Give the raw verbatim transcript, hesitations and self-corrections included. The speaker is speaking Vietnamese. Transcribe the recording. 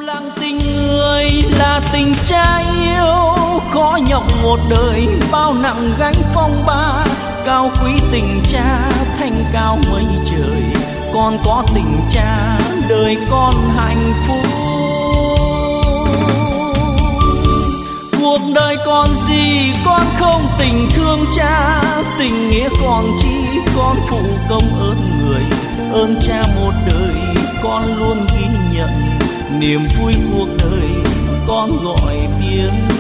Lặng tình người là tình cha yêu, khó nhọc một đời bao nặng gánh phong ba. Cao quý tình cha thanh cao mấy trời, con có tình cha đời con hạnh phúc. Cuộc đời còn gì con không tình thương cha, tình nghĩa còn chi con phụ công ơn người. Ơn cha một đời con luôn ghi nhận, niềm vui cuộc đời con gọi tiếng